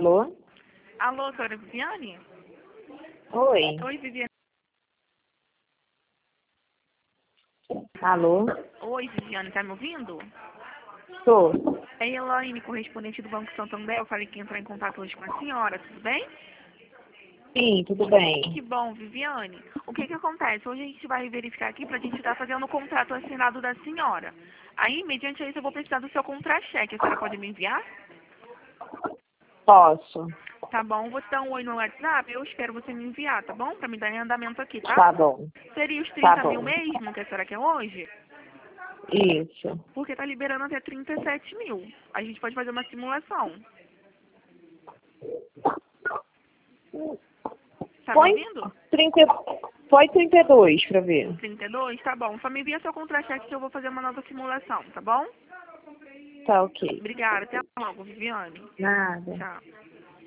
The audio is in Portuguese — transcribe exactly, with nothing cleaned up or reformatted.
Alô? Alô, senhora Viviane? Oi. Oi, Viviane. Alô? Oi, Viviane, tá me ouvindo? Tô. É Elaine, correspondente do Banco Santander. Eu falei que ia entrar em contato hoje com a senhora, tudo bem? Sim, tudo bem. Que bom, Viviane. O que que acontece? Hoje a gente vai verificar aqui pra gente estar fazendo o contrato assinado da senhora. Aí, mediante isso, eu vou precisar do seu contra-cheque. A senhora pode me enviar? Posso. Tá bom, vou te dar um oi no WhatsApp. Eu espero você me enviar, tá bom? Pra me dar em andamento aqui, tá? Tá bom. Seria os Tá trinta mil bom. mesmo que a senhora quer hoje? Isso. Porque tá liberando até trinta e sete mil. A gente pode fazer uma simulação. Tá me Põe ouvindo? trinta, põe trinta e dois pra ver. trinta e dois? Tá bom. Só me envia seu contra-cheque que eu vou fazer uma nova simulação, tá bom? Tá ok. Obrigada. Até logo, Viviane. Nada. Tchau.